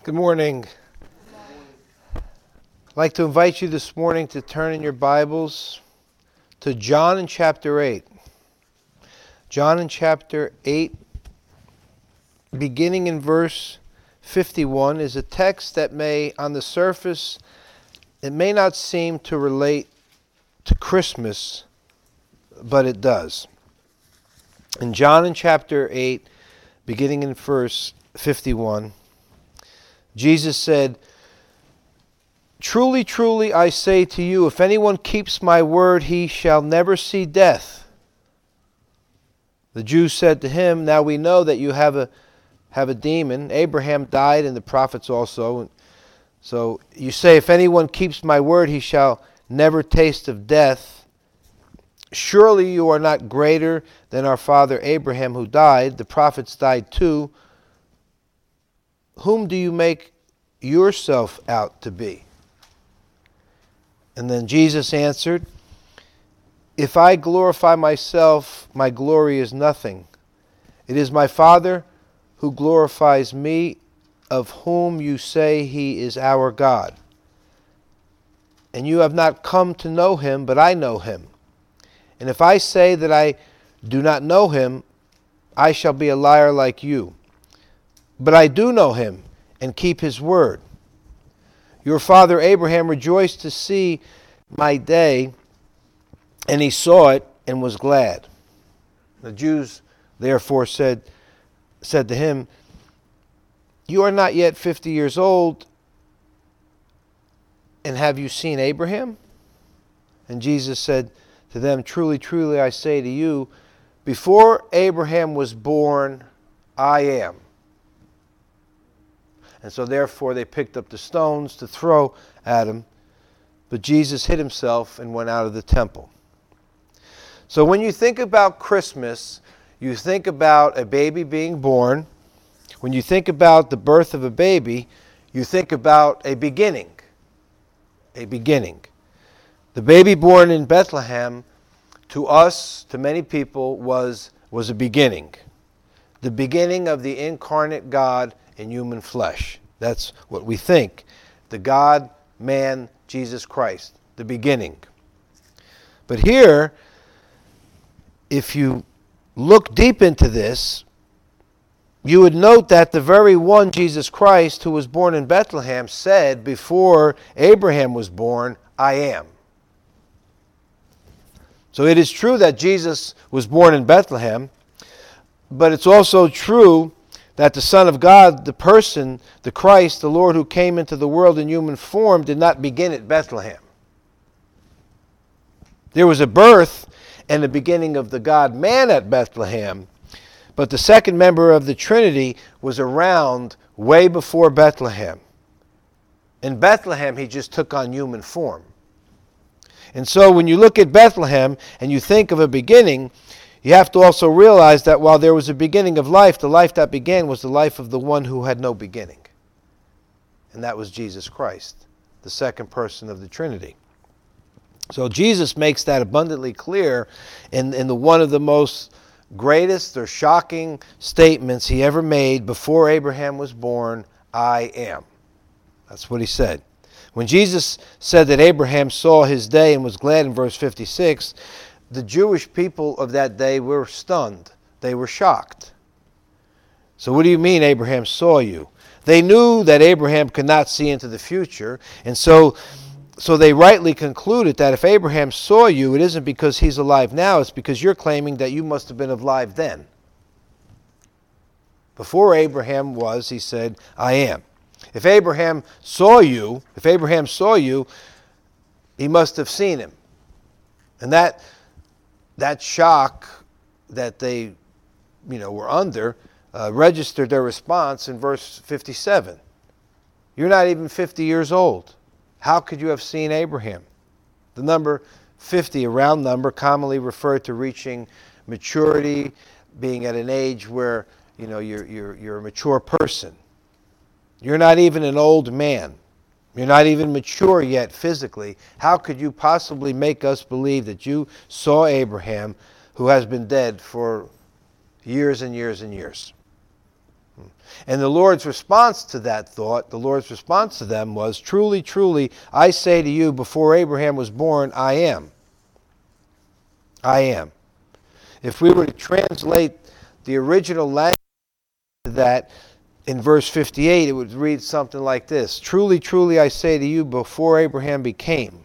Good morning. I'd like to invite you this morning to turn in your Bibles to John in chapter 8. John in chapter 8, beginning in verse 51, is a text that may, on the surface, it may not seem to relate to Christmas, but it does. In John in chapter 8, beginning in verse 51, Jesus said, "Truly, truly, I say to you, if anyone keeps my word, he shall never see death." The Jews said to him, "Now we know that you have a demon. Abraham died and the prophets also. So you say, if anyone keeps my word, he shall never taste of death. Surely you are not greater than our father Abraham, who died. The prophets died too. Whom do you make yourself out to be?" And then Jesus answered, "If I glorify myself, my glory is nothing. It is my Father who glorifies me, of whom you say he is our God. And you have not come to know him, but I know him. And if I say that I do not know him, I shall be a liar like you. But I do know him and keep his word. Your father Abraham rejoiced to see my day, and he saw it and was glad." The Jews therefore said to him, "You are not yet 50 years old, and have you seen Abraham?" And Jesus said to them, "Truly, truly, I say to you, before Abraham was born, I am." And so therefore they picked up the stones to throw at him. But Jesus hid himself and went out of the temple. So when you think about Christmas, you think about a baby being born. When you think about the birth of a baby, you think about a beginning. A beginning. The baby born in Bethlehem, to us, to many people, was a beginning. The beginning of the incarnate God in human flesh. That's what we think. The God, man, Jesus Christ. The beginning. But here, if you look deep into this, you would note that the very one, Jesus Christ, who was born in Bethlehem, said before Abraham was born, "I am." So it is true that Jesus was born in Bethlehem, but it's also true that the Son of God, the person, the Christ, the Lord who came into the world in human form, did not begin at Bethlehem. There was a birth and the beginning of the God-man at Bethlehem, but the second member of the Trinity was around way before Bethlehem. In Bethlehem, he just took on human form. And so when you look at Bethlehem and you think of a beginning, you have to also realize that while there was a beginning of life, the life that began was the life of the one who had no beginning. And that was Jesus Christ, the second person of the Trinity. So Jesus makes that abundantly clear in the one of the most greatest or shocking statements he ever made before Abraham was born, "I am." That's what he said. When Jesus said that Abraham saw his day and was glad in verse 56, the Jewish people of that day were stunned. They were shocked. So what do you mean Abraham saw you? They knew that Abraham could not see into the future, and so they rightly concluded that if Abraham saw you, it isn't because he's alive now, it's because you're claiming that you must have been alive then. Before Abraham was, he said, "I am." If Abraham saw you, he must have seen him. And that shock that they were under registered their response in verse 57. You're not even 50 years old. How could you have seen Abraham? The number 50, a round number, commonly referred to reaching maturity, being at an age where you're a mature person. You're not even an old man. You're not even mature yet physically. How could you possibly make us believe that you saw Abraham, who has been dead for years and years and years? And the Lord's response to that thought, the Lord's response to them was, truly, truly, I say to you, before Abraham was born, I am. I am. If we were to translate the original language to that in verse 58, it would read something like this. Truly, truly, I say to you, before Abraham became.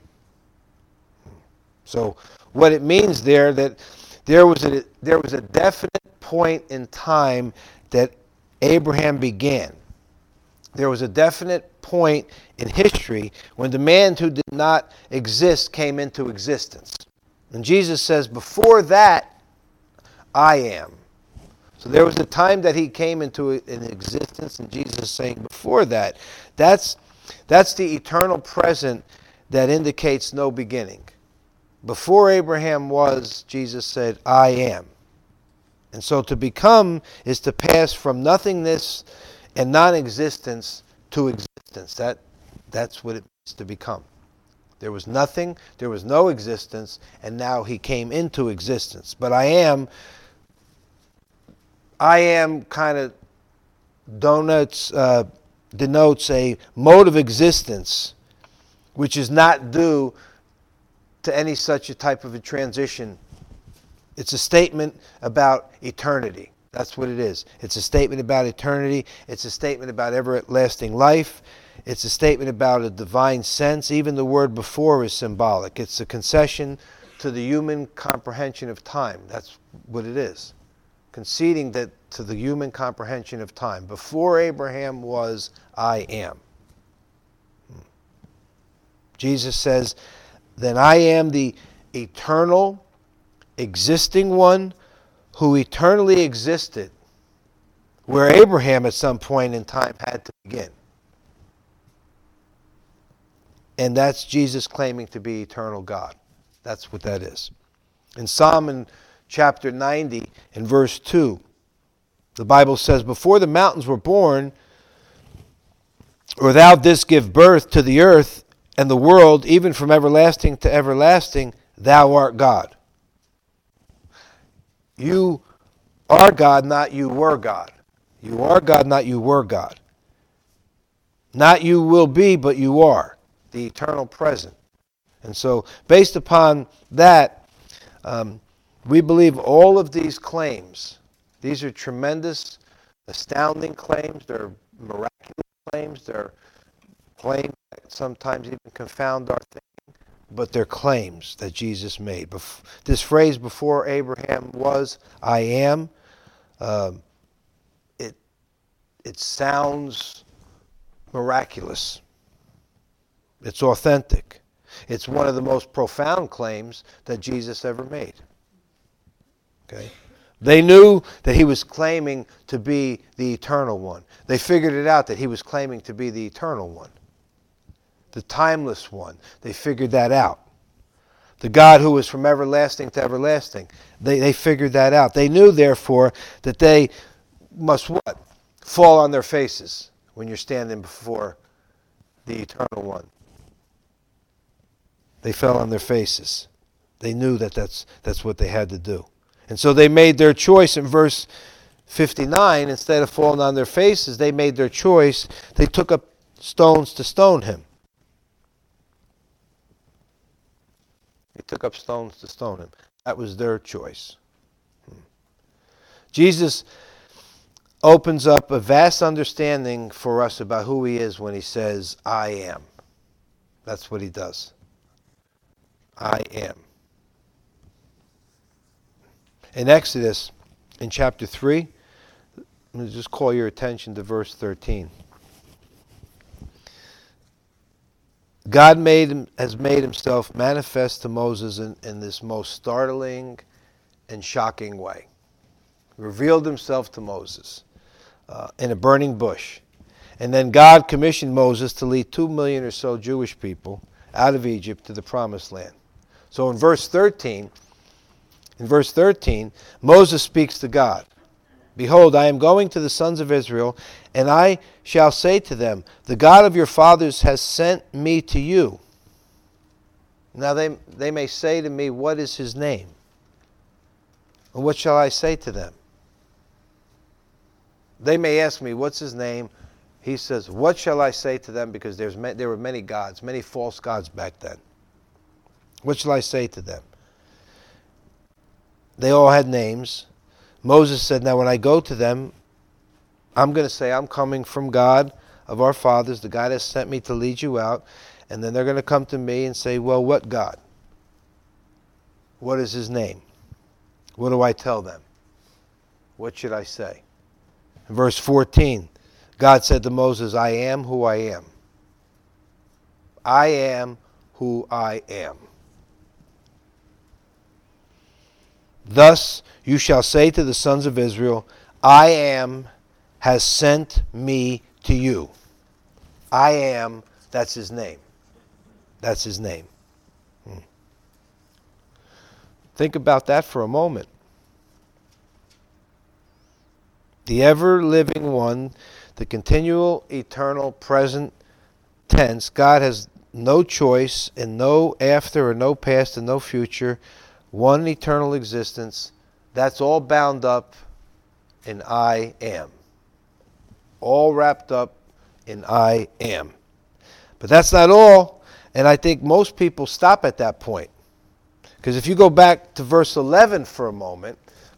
So what it means there, that there was a definite point in time that Abraham began. There was a definite point in history when the man who did not exist came into existence. And Jesus says, before that, I am. So there was a time that he came into an existence, and Jesus is saying before that, that's the eternal present that indicates no beginning. Before Abraham was, Jesus said, I am. And so to become is to pass from nothingness and non-existence to existence. That's what it means to become. There was nothing, there was no existence, and now he came into existence. But I am kind of denotes a mode of existence which is not due to any such a type of a transition. It's a statement about eternity. That's what it is. It's a statement about eternity. It's a statement about everlasting life. It's a statement about a divine sense. Even the word before is symbolic. It's a concession to the human comprehension of time. That's what it is. Conceding that to the human comprehension of time. Before Abraham was, I am. Jesus says, then I am the eternal, existing one who eternally existed, where Abraham at some point in time had to begin. And that's Jesus claiming to be eternal God. That's what that is. In Psalm chapter 90 and verse 2, the Bible says, before the mountains were born, or thou didst give birth to the earth and the world, even from everlasting to everlasting, thou art God. You are God, not you were God. You are God, not you were God. Not you will be, but you are. The eternal present. And so, based upon that, we believe all of these claims, these are tremendous, astounding claims. They're miraculous claims. They're claims that sometimes even confound our thinking, but they're claims that Jesus made. This phrase, before Abraham was, I am, it sounds miraculous. It's authentic. It's one of the most profound claims that Jesus ever made. Okay? They knew that he was claiming to be the eternal one. They figured it out that he was claiming to be the eternal one. The timeless one. They figured that out. The God who was from everlasting to everlasting. They figured that out. They knew, therefore, that they must what? Fall on their faces when you're standing before the eternal one. They fell on their faces. They knew that that's what they had to do. And so they made their choice in verse 59. Instead of falling on their faces, they made their choice. They took up stones to stone him. They took up stones to stone him. That was their choice. Jesus opens up a vast understanding for us about who he is when he says, I am. That's what he does. I am. In Exodus, in chapter 3, let me just call your attention to verse 13. God has made himself manifest to Moses in this most startling and shocking way. He revealed himself to Moses in a burning bush. And then God commissioned Moses to lead 2 million or so Jewish people out of Egypt to the promised land. So in verse 13, Moses speaks to God. Behold, I am going to the sons of Israel, and I shall say to them, the God of your fathers has sent me to you. Now they may say to me, what is his name? And what shall I say to them? They may ask me, what's his name? He says, what shall I say to them? Because there were many gods, many false gods back then. What shall I say to them? They all had names. Moses said, now when I go to them, I'm going to say I'm coming from God of our fathers, the God has sent me to lead you out. And then they're going to come to me and say, well, what God? What is his name? What do I tell them? What should I say? In verse 14, God said to Moses, I am who I am. I am who I am. Thus you shall say to the sons of Israel, I am has sent me to you. I am, that's his name. That's his name. Think about that for a moment. The ever-living one, the continual, eternal, present tense. God has no choice and no after or no past and no future. One eternal existence. That's all bound up in I am. All wrapped up in I am. But that's not all. And I think most people stop at that point. Because if you go back to verse 11 for a moment,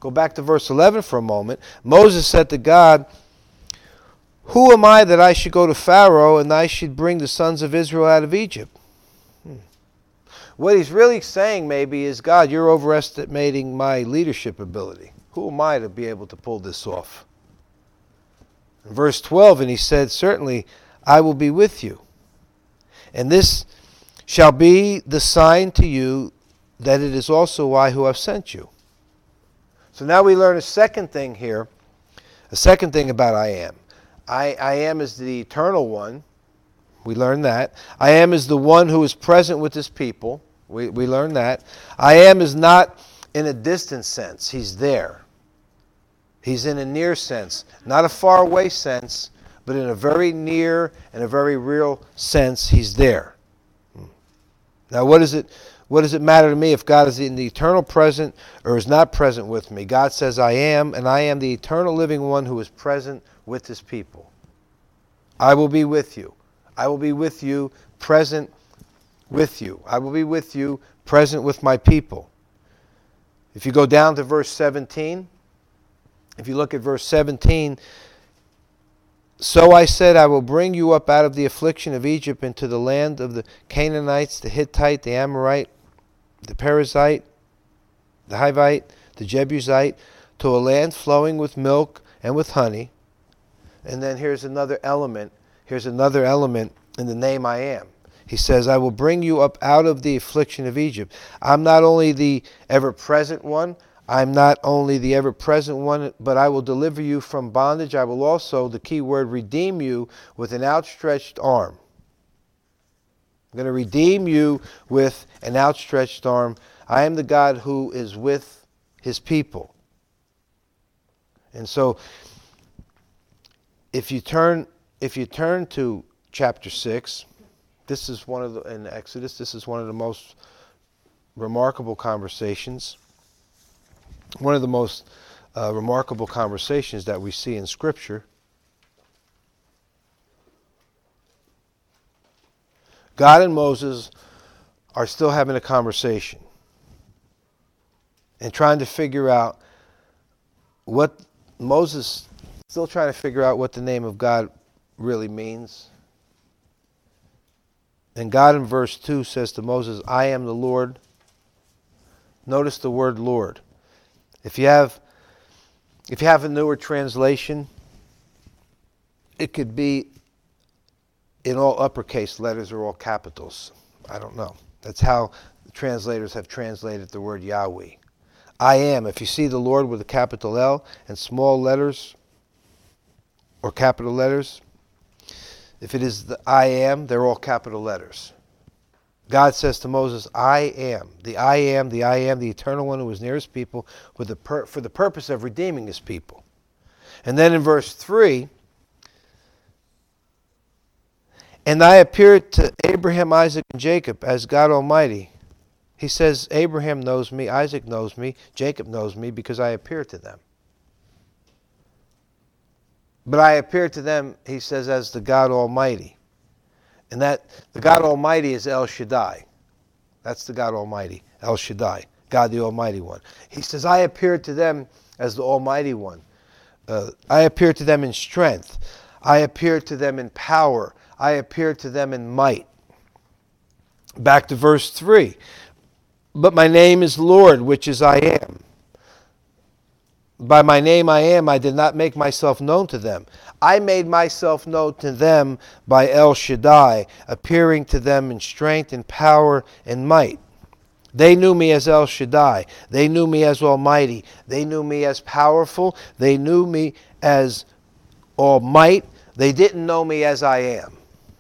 Moses said to God, who am I that I should go to Pharaoh and I should bring the sons of Israel out of Egypt? What he's really saying maybe is, God, you're overestimating my leadership ability. Who am I to be able to pull this off? In verse 12, and he said, certainly I will be with you. And this shall be the sign to you that it is also I who have sent you. So now we learn a second thing here, a second thing about I am. I am is the eternal one. We learn that. I am is the one who is present with his people. We learn that. I am is not in a distant sense. He's there. He's in a near sense. Not a far away sense, but in a very near and a very real sense, he's there. Now what does it matter to me if God is in the eternal present or is not present with me? God says I am, and I am the eternal living one who is present with his people. I will be with you. I will be with you, present with you. I will be with you, present with my people. If you go down to verse 17, if you look at verse 17, so I said, I will bring you up out of the affliction of Egypt into the land of the Canaanites, the Hittite, the Amorite, the Perizzite, the Hivite, the Jebusite, to a land flowing with milk and with honey. And then here's another element. Here's another element in the name I am. He says, I will bring you up out of the affliction of Egypt. I'm not only the ever-present one, but I will deliver you from bondage. I will also, the key word, redeem you with an outstretched arm. I'm going to redeem you with an outstretched arm. I am the God who is with his people. And so, if you turn to chapter 6, this is in Exodus, this is one of the most remarkable conversations. One of the most remarkable conversations that we see in Scripture. God and Moses are still having a conversation and trying to figure out what Moses still trying to figure out what the name of God really means. And God in verse 2 says to Moses, I am the Lord. Notice the word Lord. If you have a newer translation, it could be in all uppercase letters or all capitals. I don't know. That's how the translators have translated the word Yahweh. I am. If you see the Lord with a capital L and small letters or capital letters, if it is the I am, they're all capital letters. God says to Moses, I am, the eternal one who is near his people for the purpose of redeeming his people. And then in verse 3, and I appeared to Abraham, Isaac, and Jacob as God Almighty. He says, Abraham knows me, Isaac knows me, Jacob knows me because I appear to them. But I appeared to them, he says, as the God Almighty. And that the God Almighty is El Shaddai. That's the God Almighty, El Shaddai, God the Almighty One. He says, I appeared to them as the Almighty One. I appeared to them in strength. I appeared to them in power. I appeared to them in might. Back to verse 3. But my name is Lord, which is I am. By my name I am, I did not make myself known to them. I made myself known to them by El Shaddai, appearing to them in strength and power and might. They knew me as El Shaddai. They knew me as Almighty. They knew me as powerful. They knew me as All Might. They didn't know me as I am.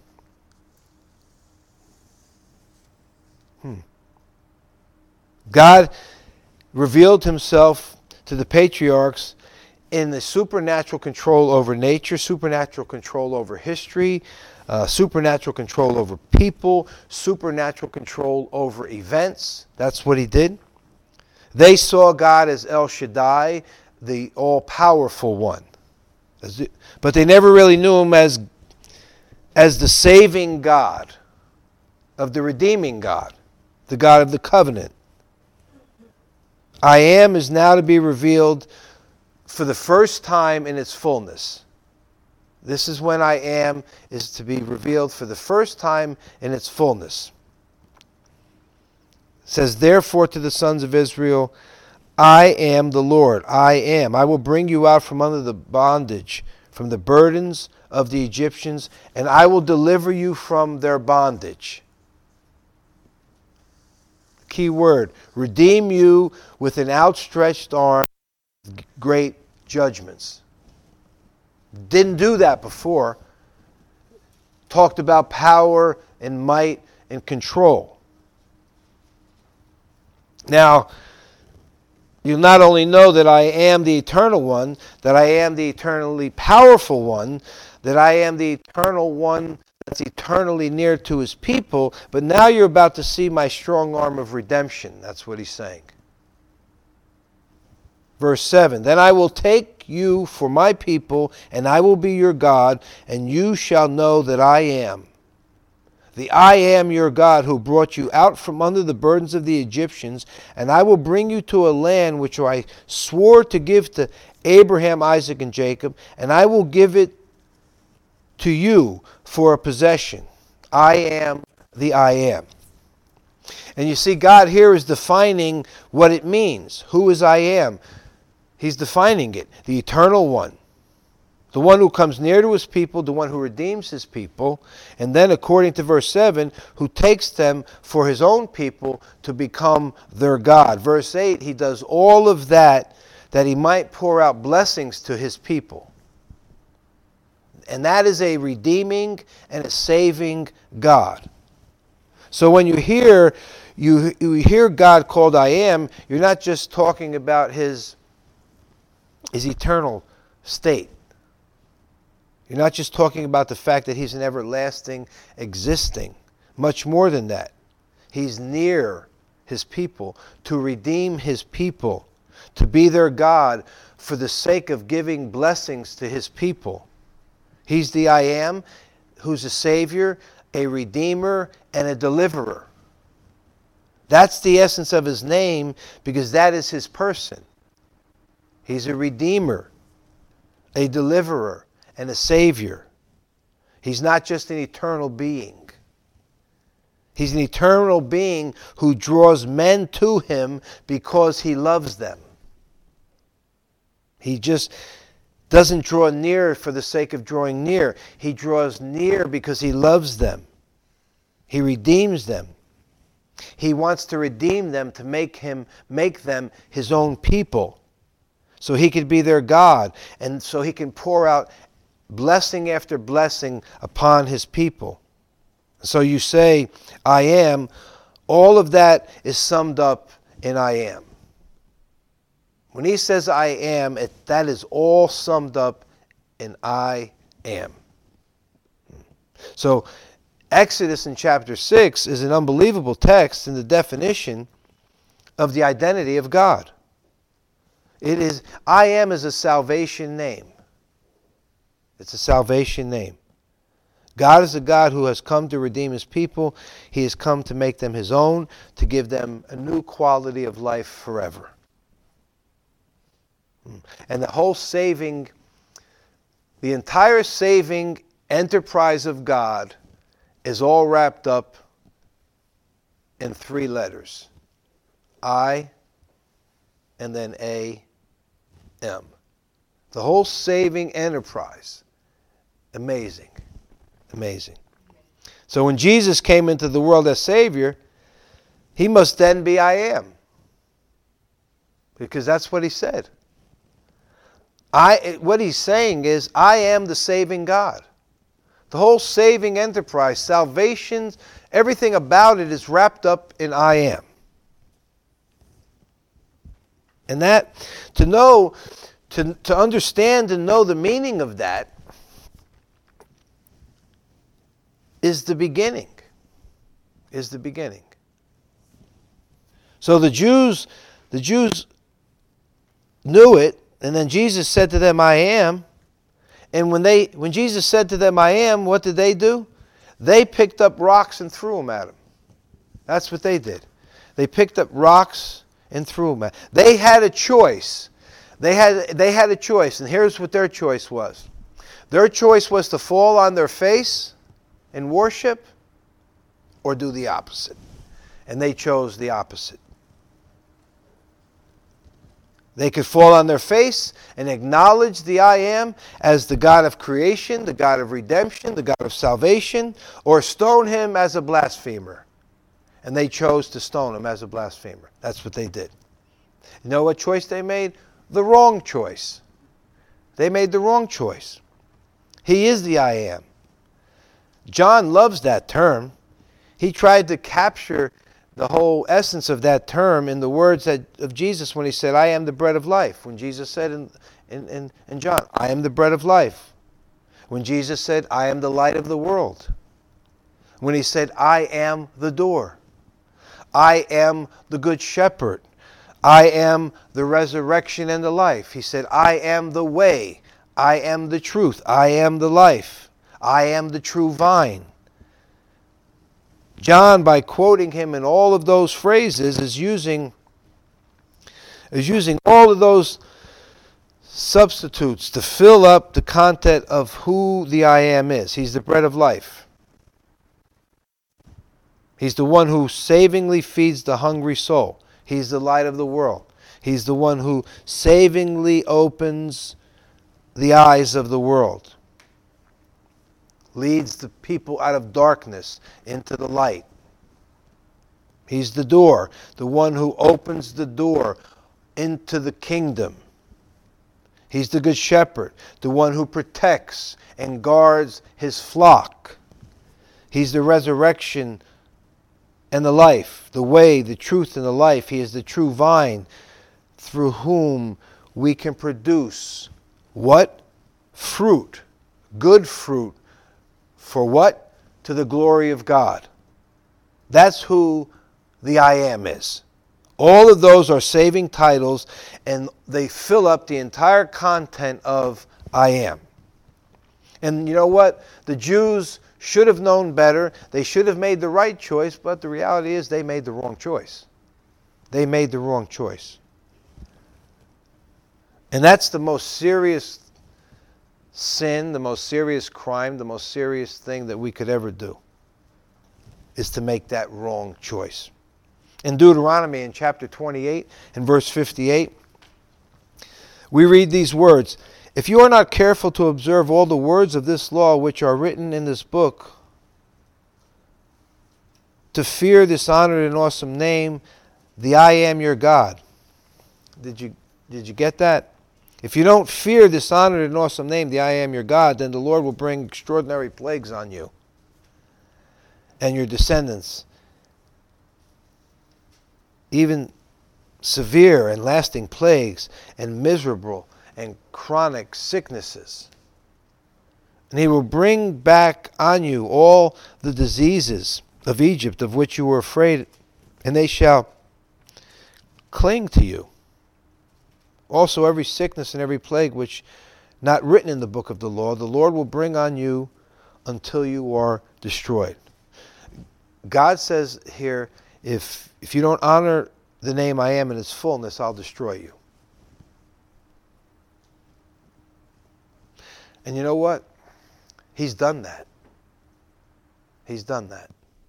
God revealed himself to the patriarchs in the supernatural control over nature, supernatural control over history, supernatural control over people, supernatural control over events. That's what he did. They saw God as El Shaddai, the all-powerful one. But they never really knew him as the saving God, of the redeeming God, the God of the covenant. I am is now to be revealed for the first time in its fullness. This is when I am is to be revealed for the first time in its fullness. It says, therefore to the sons of Israel, I am the Lord, I am. I will bring you out from under the bondage, from the burdens of the Egyptians, and I will deliver you from their bondage. Key word, redeem you with an outstretched arm, great judgments. Didn't do that before. Talked about power and might and control. Now, you not only know that I am the eternal one, that I am the eternally powerful one, that I am the eternal one that's eternally near to his people, but now you're about to see my strong arm of redemption. That's what he's saying. Verse 7, then I will take you for my people, and I will be your God, and you shall know that I am. The I am your God who brought you out from under the burdens of the Egyptians, and I will bring you to a land which I swore to give to Abraham, Isaac, and Jacob, and I will give it to you for a possession. I am the I am. And you see, God here is defining what it means. Who is I am? He's defining it. The eternal one. The one who comes near to his people, the one who redeems his people, and then according to verse 7, who takes them for his own people to become their God. Verse 8, he does all of that he might pour out blessings to his people. And that is a redeeming and a saving God. So when you hear God called I am, you're not just talking about his eternal state. You're not just talking about the fact that he's an everlasting existing. Much more than that. He's near his people to redeem his people, to be their God for the sake of giving blessings to his people. He's the I am, who's a Savior, a Redeemer, and a Deliverer. That's the essence of his name, because that is his person. He's a Redeemer, a Deliverer, and a Savior. He's not just an eternal being. He's an eternal being who draws men to him because he loves them. He just doesn't draw near for the sake of drawing near. He draws near because he loves them. He redeems them. He wants to redeem them to make them his own people, so he could be their God, and so he can pour out blessing after blessing upon his people. So you say, I am. All of that is summed up in I am. When he says I am, that is all summed up in I am. So Exodus in chapter 6 is an unbelievable text in the definition of the identity of God. It is, I am is a salvation name. It's a salvation name. God is a God who has come to redeem his people. He has come to make them his own, to give them a new quality of life forever. And the entire saving enterprise of God is all wrapped up in 3 letters. I, and then A-M. The whole saving enterprise. Amazing. Amazing. So when Jesus came into the world as Savior, he must then be I am. Because that's what he said. What he's saying is, I am the saving God. The whole saving enterprise, salvation, everything about it is wrapped up in I am. And that, to understand and know the meaning of that, is the beginning. So the Jews knew it, and then Jesus said to them, I am. And when Jesus said to them, I am, what did they do? They picked up rocks and threw them at him. That's what they did. They picked up rocks and threw them at him. They had a choice. They had a choice, and here's what their choice was. Their choice was to fall on their face and worship, or do the opposite. And they chose the opposite. They could fall on their face and acknowledge the I am as the God of creation, the God of redemption, the God of salvation, or stone him as a blasphemer. And they chose to stone him as a blasphemer. That's what they did. You know what choice they made? The wrong choice. They made the wrong choice. He is the I am. John loves that term. He tried to capture the whole essence of that term in the words of Jesus when he said, I am the bread of life. When Jesus said in John, I am the bread of life. When Jesus said, I am the light of the world. When he said, I am the door. I am the good shepherd. I am the resurrection and the life. He said, I am the way. I am the truth. I am the life. I am the true vine. John, by quoting him in all of those phrases, is using all of those substitutes to fill up the content of who the I am is. He's the bread of life. He's the one who savingly feeds the hungry soul. He's the light of the world. He's the one who savingly opens the eyes of the world. Leads the people out of darkness into the light. He's the door, the one who opens the door into the kingdom. He's the good shepherd, the one who protects and guards his flock. He's the resurrection and the life, the way, the truth, and the life. He is the true vine through whom we can produce what? Fruit. Good fruit. For what? To the glory of God. That's who the I am is. All of those are saving titles, and they fill up the entire content of I am. And you know what? The Jews should have known better. They should have made the right choice, but the reality is they made the wrong choice. They made the wrong choice. And that's the most serious sin, the most serious crime, the most serious thing that we could ever do, is to make that wrong choice. In Deuteronomy in chapter 28 and verse 58, we read these words, if you are not careful to observe all the words of this law which are written in this book, to fear this honored and awesome name, the I am your God. Did you get that? If you don't fear this honored and awesome name, the I am your God, then the Lord will bring extraordinary plagues on you and your descendants, even severe and lasting plagues and miserable and chronic sicknesses. And he will bring back on you all the diseases of Egypt of which you were afraid, and they shall cling to you. Also every sickness and every plague which not written in the book of the law, the Lord will bring on you until you are destroyed. God says here, if you don't honor the name I am in its fullness, I'll destroy you. And you know what? He's done that. He's done that.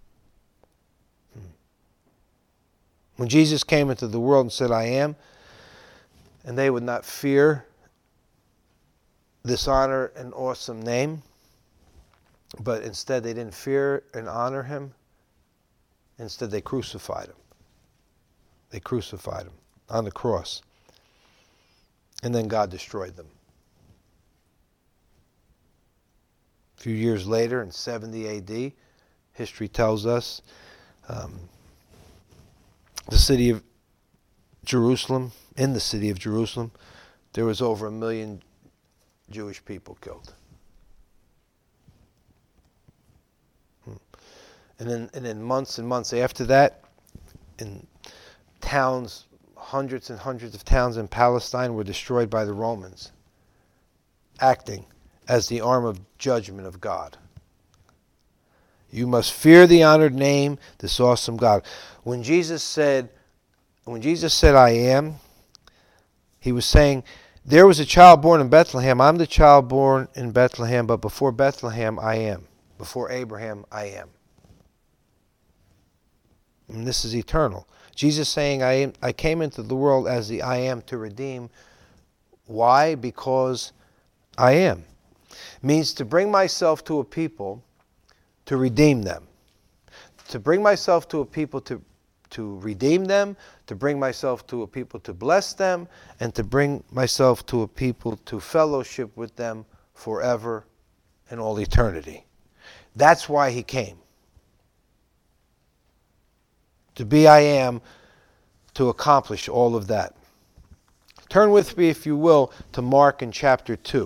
When Jesus came into the world and said, I am, and they would not fear this honor and awesome name, but instead they didn't fear and honor him. Instead they crucified him. They crucified him on the cross. And then God destroyed them. A few years later, in 70 A.D., history tells us, the city of Jerusalem, in the city of Jerusalem, there was over 1 million Jewish people killed. And then months and months after that, in towns, hundreds and hundreds of towns in Palestine were destroyed by the Romans, acting as the arm of judgment of God. You must fear the honored name, this awesome God. When Jesus said, I am, he was saying, there was a child born in Bethlehem. I'm the child born in Bethlehem, but before Bethlehem, I am. Before Abraham, I am. And this is eternal. Jesus saying, I came into the world as the I am to redeem. Why? Because I am. Means to bring myself to a people to redeem them. To bring myself to a people to redeem them, to bring myself to a people to bless them, and to bring myself to a people to fellowship with them forever and all eternity. That's why he came. To be I am, to accomplish all of that. Turn with me, if you will, to Mark in chapter 2.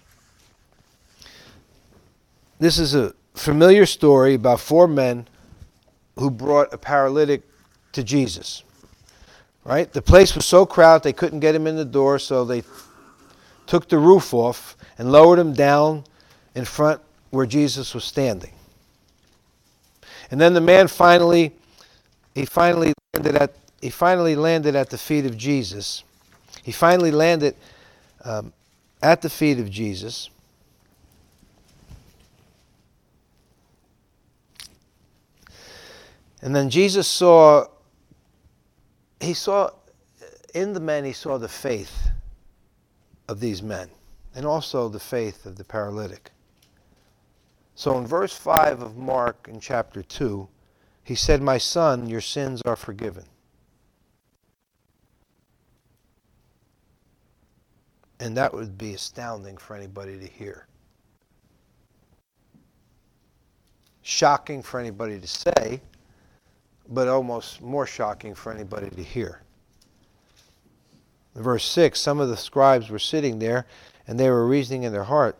This is a familiar story about 4 men who brought a paralytic to Jesus. Right? The place was so crowded they couldn't get him in the door, so they took the roof off and lowered him down in front where Jesus was standing. And then the man finally landed at the feet of Jesus. He finally landed at the feet of Jesus. And then Jesus saw in the men, he saw the faith of these men and also the faith of the paralytic. So in verse 5 of Mark in chapter 2, he said, my son, your sins are forgiven. And that would be astounding for anybody to hear. Shocking for anybody to say, but almost more shocking for anybody to hear. In verse 6, some of the scribes were sitting there, and they were reasoning in their heart,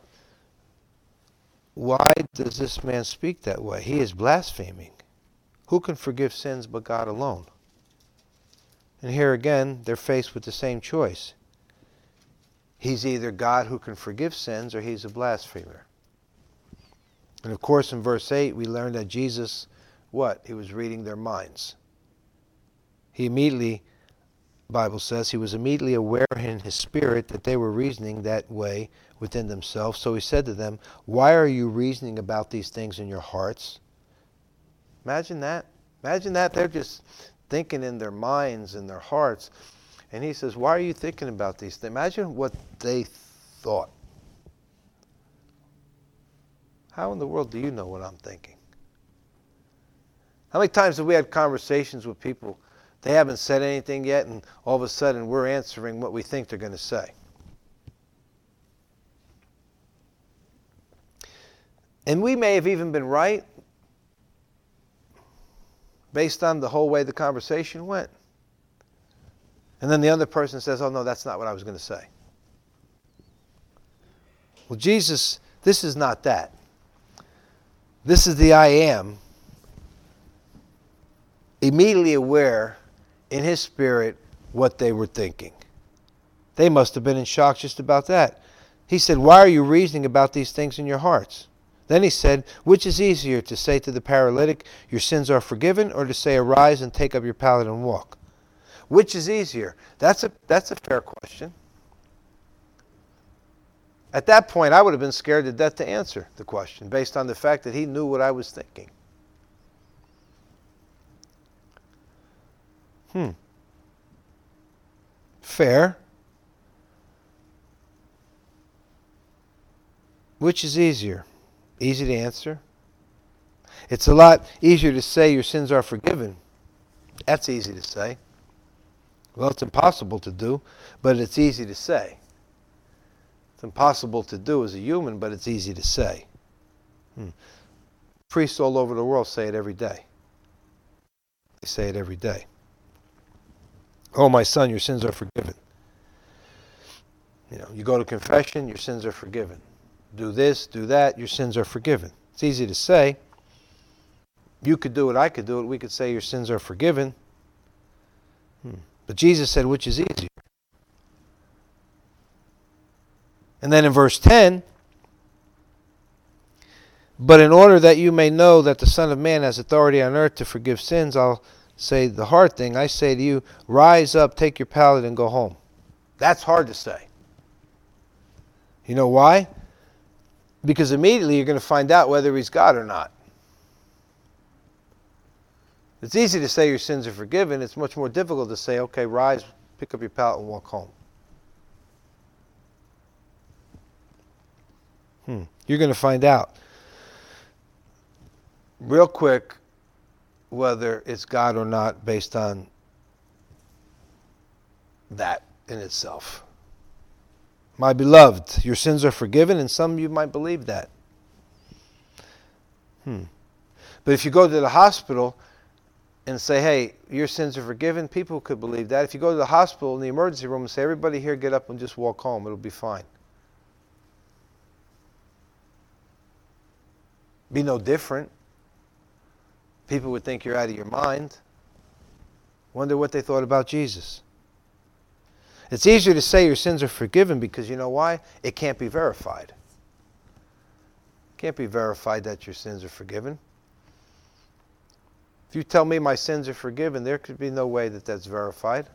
why does this man speak that way? He is blaspheming. Who can forgive sins but God alone? And here again, they're faced with the same choice. He's either God who can forgive sins, or he's a blasphemer. And of course, in verse 8, we learn that Jesus, what? He was reading their minds. He immediately, the Bible says, he was immediately aware in his spirit that they were reasoning that way within themselves. So he said to them, why are you reasoning about these things in your hearts? Imagine that. Imagine that. They're just thinking in their minds and their hearts. And he says, why are you thinking about these things? Imagine what they thought. How in the world do you know what I'm thinking? How many times have we had conversations with people, they haven't said anything yet, and all of a sudden we're answering what we think they're going to say? And we may have even been right based on the whole way the conversation went. And then the other person says, oh no, that's not what I was going to say. Well, Jesus, this is not that. This is the I am, immediately aware in his spirit what they were thinking. They must have been in shock just about that. He said, why are you reasoning about these things in your hearts? Then he said, which is easier, to say to the paralytic, your sins are forgiven, or to say, arise and take up your pallet and walk? Which is easier? That's a fair question. At that point, I would have been scared to death to answer the question, based on the fact that he knew what I was thinking. Fair. Which is easier? Easy to answer. It's a lot easier to say your sins are forgiven. That's easy to say. Well, it's impossible to do, but it's easy to say. It's impossible to do as a human, but it's easy to say. Priests all over the world say it every day. They say it every day. Oh, my son, your sins are forgiven. You go to confession, your sins are forgiven. Do this, do that, your sins are forgiven. It's easy to say. You could do it, I could do it. We could say your sins are forgiven. But Jesus said, which is easier? And then in verse 10, but in order that you may know that the Son of Man has authority on earth to forgive sins, I'll say the hard thing. I say to you, rise up, take your pallet, and go home. That's hard to say. You know why? Because immediately you're going to find out whether he's God or not. It's easy to say your sins are forgiven. It's much more difficult to say, okay, rise, pick up your pallet, and walk home. You're going to find out real quick whether it's God or not based on that in itself. My beloved, your sins are forgiven, and some of you might believe that. But if you go to the hospital and say, hey, your sins are forgiven, people could believe that. If you go to the hospital in the emergency room and say, everybody here get up and just walk home, it'll be fine. Be no different. People would think you're out of your mind. Wonder what they thought about Jesus. It's easier to say your sins are forgiven because you know why? It can't be verified. It can't be verified that your sins are forgiven. If you tell me my sins are forgiven, there could be no way that that's verified.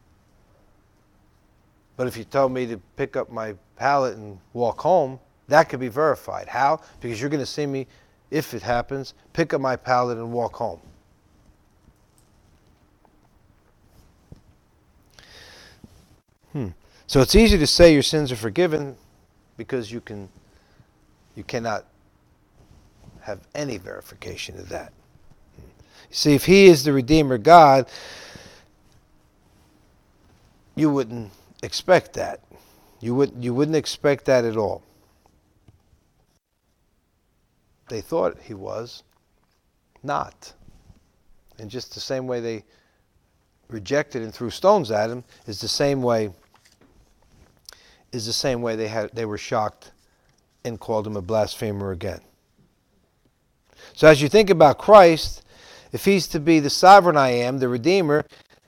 But if you tell me to pick up my pallet and walk home, that could be verified. How? Because you're going to see me, if it happens, pick up my pallet and walk home. So it's easy to say your sins are forgiven because you cannot have any verification of that. You see, if he is the Redeemer God, you wouldn't expect that. You wouldn't expect that at all. They thought he was not. And just the same way they rejected and threw stones at him is the same way they were shocked and called him a blasphemer again. So as you think about Christ, if he's to be the sovereign I am, the Redeemer,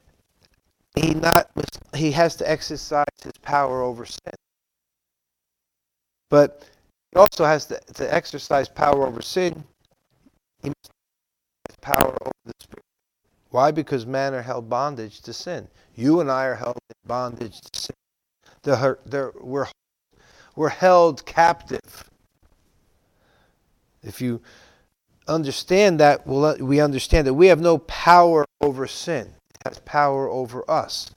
he has to exercise his power over sin. But he also has to exercise power over sin. He must have power over the Spirit. Why? Because men are held bondage to sin. You and I are held in bondage to sin. We're held captive. If you understand that, we understand that we have no power over sin. It has power over us.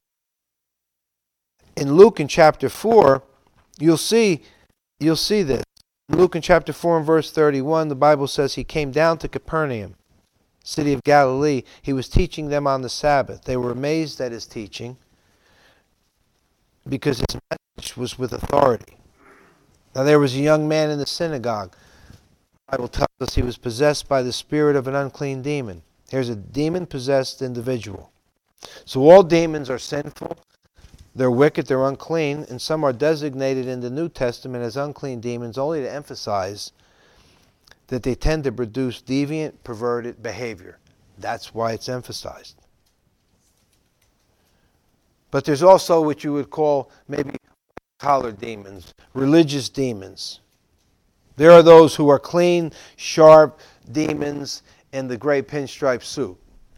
In Luke in chapter 4, you'll see this. In Luke in chapter 4 and verse 31, the Bible says he came down to Capernaum, city of Galilee. He was teaching them on the Sabbath. They were amazed at his teaching because his message was with authority. Now there was a young man in the synagogue. The Bible tells us he was possessed by the spirit of an unclean demon. Here's a demon-possessed individual. So all demons are sinful, they're wicked, they're unclean, and some are designated in the New Testament as unclean demons only to emphasize that they tend to produce deviant, perverted behavior. That's why it's emphasized. But there's also what you would call maybe collar demons, religious demons. There are those who are clean, sharp demons in the gray pinstripe suit.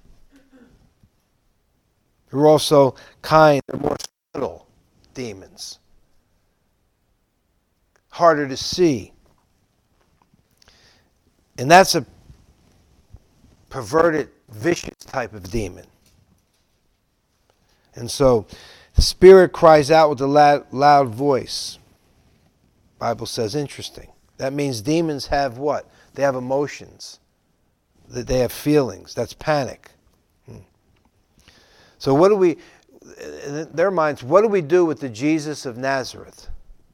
There are also kind, they're more subtle demons. Harder to see. And that's a perverted, vicious type of demon. And so the spirit cries out with a loud voice. The Bible says, interesting. That means demons have what? They have emotions. They have feelings. That's panic. So what do we, in their minds, what do we do with the Jesus of Nazareth?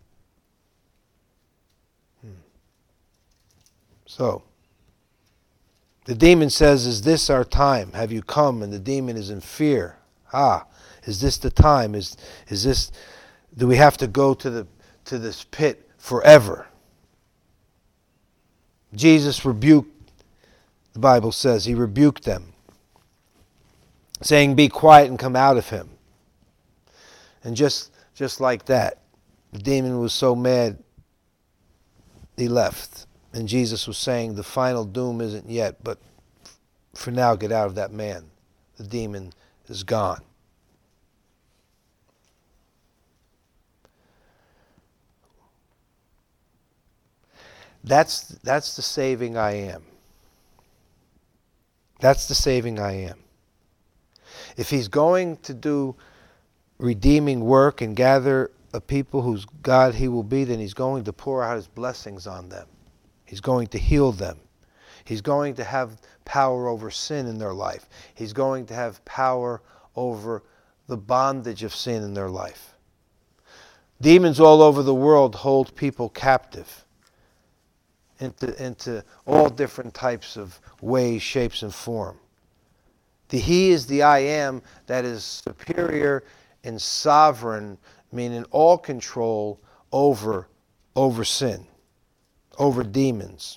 So, the demon says, is this our time? Have you come? And the demon is in fear. Is this the time? Is this, do we have to go to this pit forever? Jesus rebuked, the Bible says, he rebuked them, saying, be quiet and come out of him. And just like that, the demon was so mad, he left. And Jesus was saying, the final doom isn't yet, but for now, get out of that man. The demon is gone. That's the saving I am. That's the saving I am. If he's going to do redeeming work and gather a people whose God he will be, then he's going to pour out his blessings on them. He's going to heal them. He's going to have power over sin in their life. He's going to have power over the bondage of sin in their life. Demons all over the world hold people captive into all different types of ways, shapes, and form. He is the I am that is superior and sovereign, meaning all control over sin, over demons.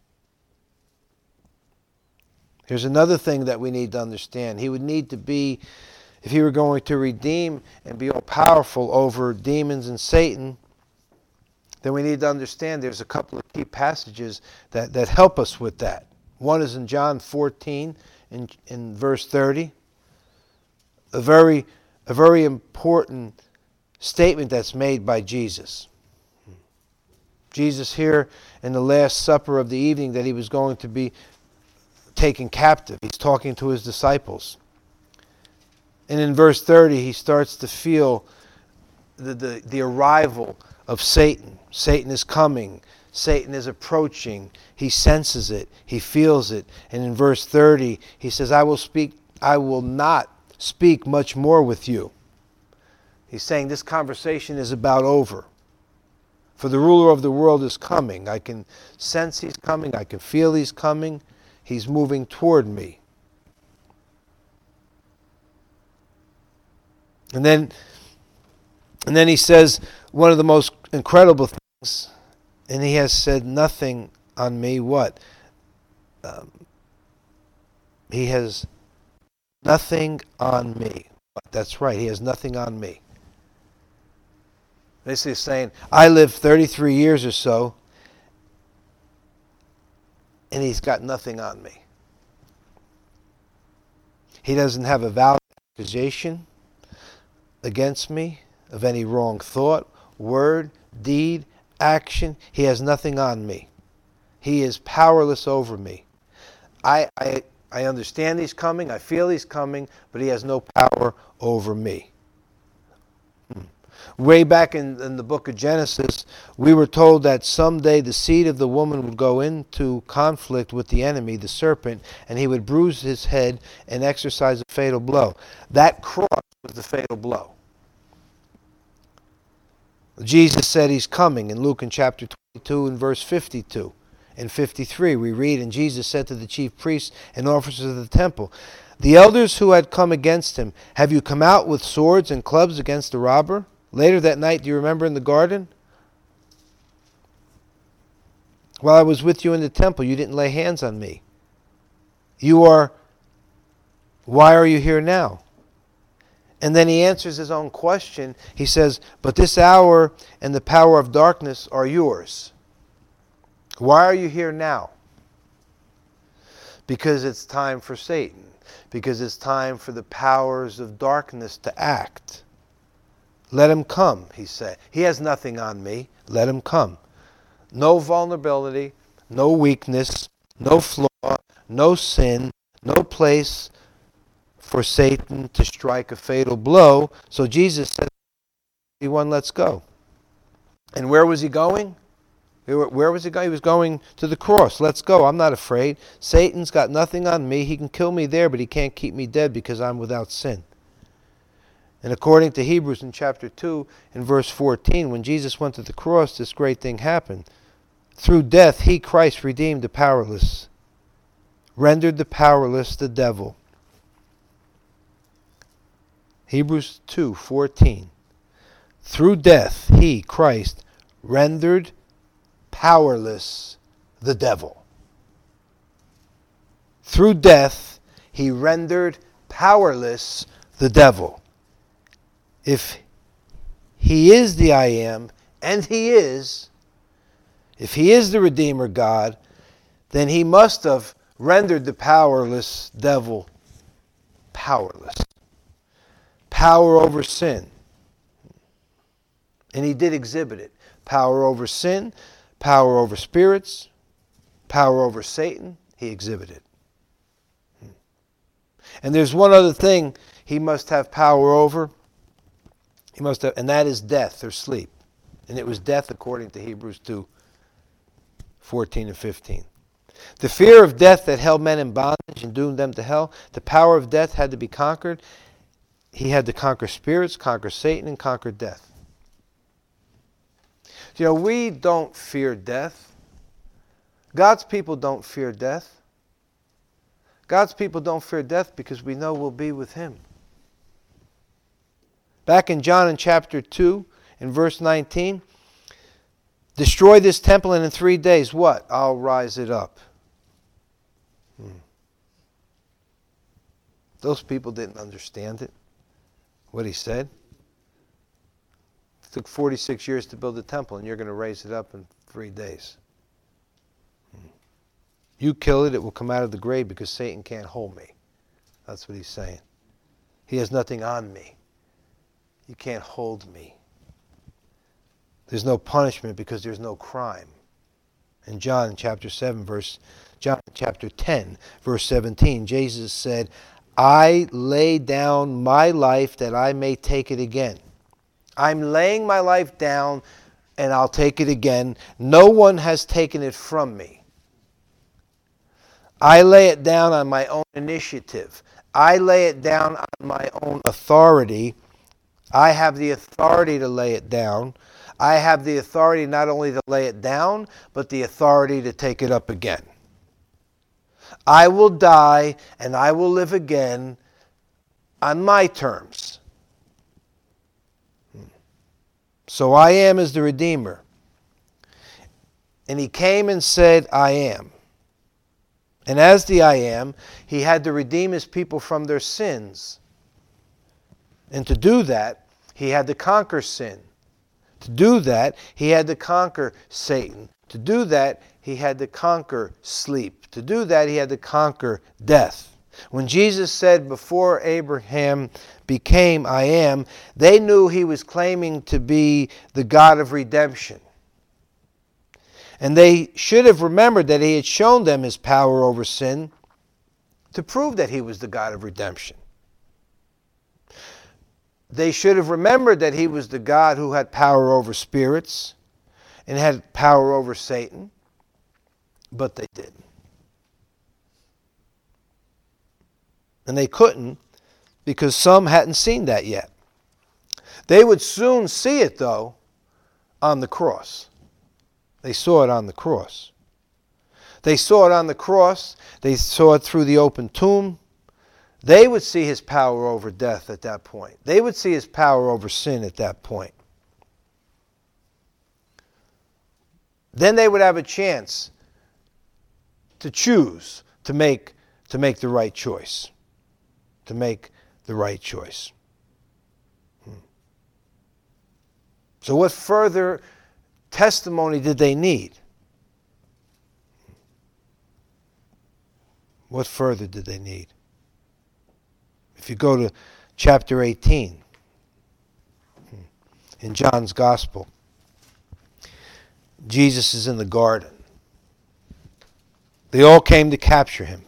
Here's another thing that we need to understand. He would need to be, if he were going to redeem and be all powerful over demons and Satan, then we need to understand there's a couple of key passages that help us with that. One is in John 14, in verse 30. A very important statement that's made by Jesus. Jesus here in the Last Supper of the evening that he was going to be taken captive. He's talking to his disciples. And in verse 30, he starts to feel the arrival of Satan. Satan is coming. Satan is approaching. He senses it. He feels it. And in verse 30, he says, I will not speak much more with you. He's saying this conversation is about over. For the ruler of the world is coming. I can sense he's coming. I can feel he's coming. He's moving toward me. And then he says one of the most incredible things, and he has said nothing on me. What? He has nothing on me. That's right. He has nothing on me. Basically saying, I lived 33 years or so, and he's got nothing on me. He doesn't have a valid accusation against me of any wrong thought, word, deed, action. He has nothing on me. He is powerless over me. I understand he's coming. I feel he's coming, but he has no power over me. Way back in the book of Genesis, we were told that someday the seed of the woman would go into conflict with the enemy, the serpent, and he would bruise his head and exercise a fatal blow. That cross was the fatal blow. Jesus said he's coming in Luke in chapter 22 and verse 52. In 53 we read, and Jesus said to the chief priests and officers of the temple, the elders who had come against him, have you come out with swords and clubs against the robber? Later that night, do you remember in the garden? While I was with you in the temple, you didn't lay hands on me. Why are you here now? And then he answers his own question. He says, but this hour and the power of darkness are yours. Why are you here now? Because it's time for Satan. Because it's time for the powers of darkness to act. Let him come, he said. He has nothing on me. Let him come. No vulnerability, no weakness, no flaw, no sin, no place for Satan to strike a fatal blow. So Jesus said, let's go. And where was he going? Where was he going? He was going to the cross. Let's go. I'm not afraid. Satan's got nothing on me. He can kill me there, but he can't keep me dead because I'm without sin. And according to Hebrews in chapter 2, in verse 14, when Jesus went to the cross, this great thing happened. Through death, he, Christ, redeemed the powerless, rendered the powerless the devil. Hebrews 2:14. Through death, he, Christ, rendered powerless the devil. Through death, he rendered powerless the devil. If he is the I am, and he is, if he is the Redeemer God, then he must have rendered the powerless devil powerless. Power over sin. And he did exhibit it. Power over sin, power over spirits, power over Satan, he exhibited. And there's one other thing he must have power over. He must have, and that is death or sleep. And it was death according to Hebrews 2:14 and 15. The fear of death that held men in bondage and doomed them to hell, the power of death had to be conquered. He had to conquer spirits, conquer Satan, and conquer death. You know, we don't fear death. God's people don't fear death. God's people don't fear death because we know we'll be with him. Back in John in chapter 2, in verse 19, destroy this temple and in 3 days, what? I'll rise it up. Those people didn't understand it, what he said. It took 46 years to build the temple, and you're going to raise it up in 3 days. You kill it, it will come out of the grave because Satan can't hold me. That's what he's saying. He has nothing on me. You can't hold me. There's no punishment because there's no crime. In John chapter 10, verse 17, Jesus said, I lay down my life that I may take it again. I'm laying my life down and I'll take it again. No one has taken it from me. I lay it down on my own initiative. I lay it down on my own authority. I have the authority to lay it down. I have the authority not only to lay it down, but the authority to take it up again. I will die and I will live again on my terms. So I am as the Redeemer. And he came and said, I am. And as the I am, he had to redeem his people from their sins. And to do that, he had to conquer sin. To do that, he had to conquer Satan. To do that, he had to conquer sleep. To do that, he had to conquer death. When Jesus said, before Abraham became I am, they knew he was claiming to be the God of redemption. And they should have remembered that he had shown them his power over sin to prove that he was the God of redemption. They should have remembered that he was the God who had power over spirits and had power over Satan, but they didn't. And they couldn't because some hadn't seen that yet. They would soon see it, though, on the cross. They saw it on the cross. They saw it on the cross. They saw it through the open tomb. They would see his power over death at that point. They would see his power over sin at that point. Then they would have a chance to choose to make the right choice. To make the right choice. So what further testimony did they need? What further did they need? If you go to chapter 18 in John's Gospel, Jesus is in the garden. They all came to capture him.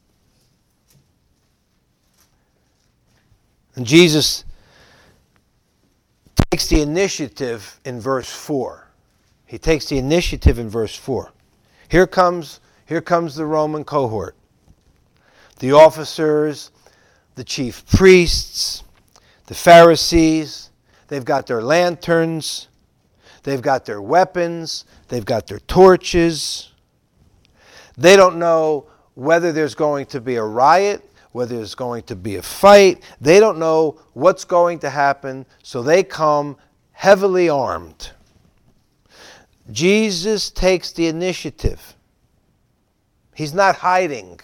And Jesus takes the initiative in verse 4. He takes the initiative in verse 4. Here comes the Roman cohort. The officers, the chief priests, the Pharisees, they've got their lanterns, they've got their weapons, they've got their torches. They don't know whether there's going to be a riot, whether there's going to be a fight. They don't know what's going to happen, so they come heavily armed. Jesus takes the initiative. He's not hiding.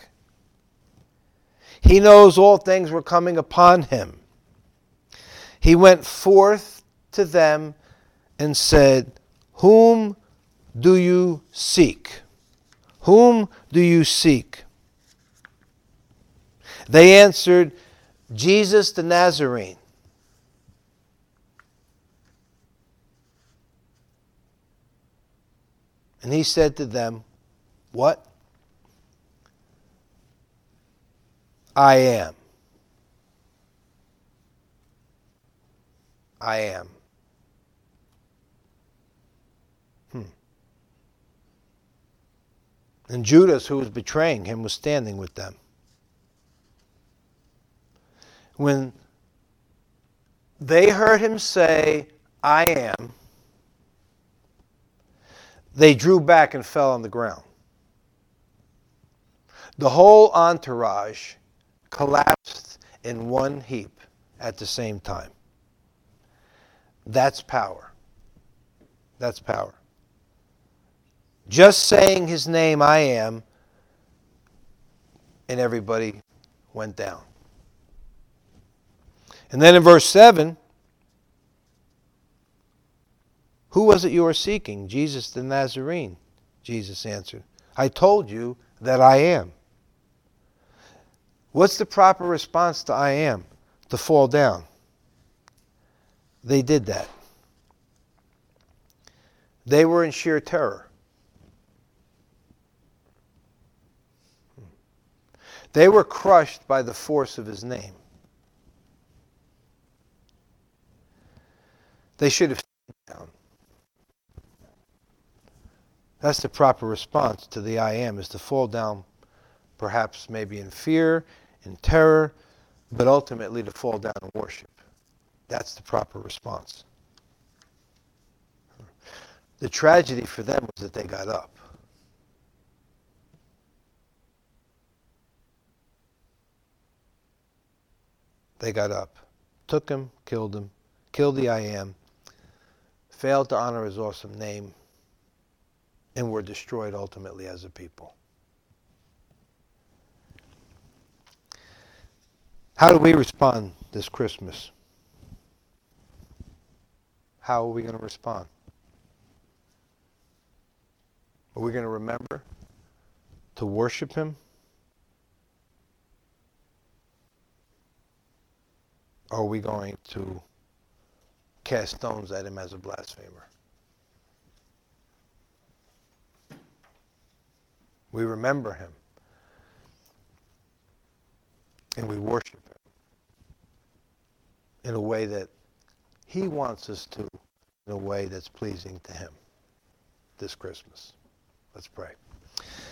He knows all things were coming upon him. He went forth to them and said, "Whom do you seek? Whom do you seek?" They answered, "Jesus the Nazarene." And he said to them, "What? I am. I am." And Judas, who was betraying him, was standing with them. When they heard him say, "I am," they drew back and fell on the ground. The whole entourage collapsed in one heap at the same time. That's power. That's power. Just saying his name, "I am," and everybody went down. And then in verse 7, "Who was it you were seeking?" "Jesus the Nazarene," Jesus answered. "I told you that I am." What's the proper response to "I am"? To fall down. They did that. They were in sheer terror. They were crushed by the force of his name. They should have stayed down. That's the proper response to the "I am," is to fall down, perhaps maybe in fear, in terror, but ultimately to fall down and worship. That's the proper response. The tragedy for them was that they got up. They got up, took him, killed the "I am," failed to honor his awesome name, and were destroyed ultimately as a people. How do we respond this Christmas? How are we going to respond? Are we going to remember to worship him? Or are we going to cast stones at him as a blasphemer? We remember him. And we worship him in a way that he wants us to, in a way that's pleasing to him this Christmas. Let's pray.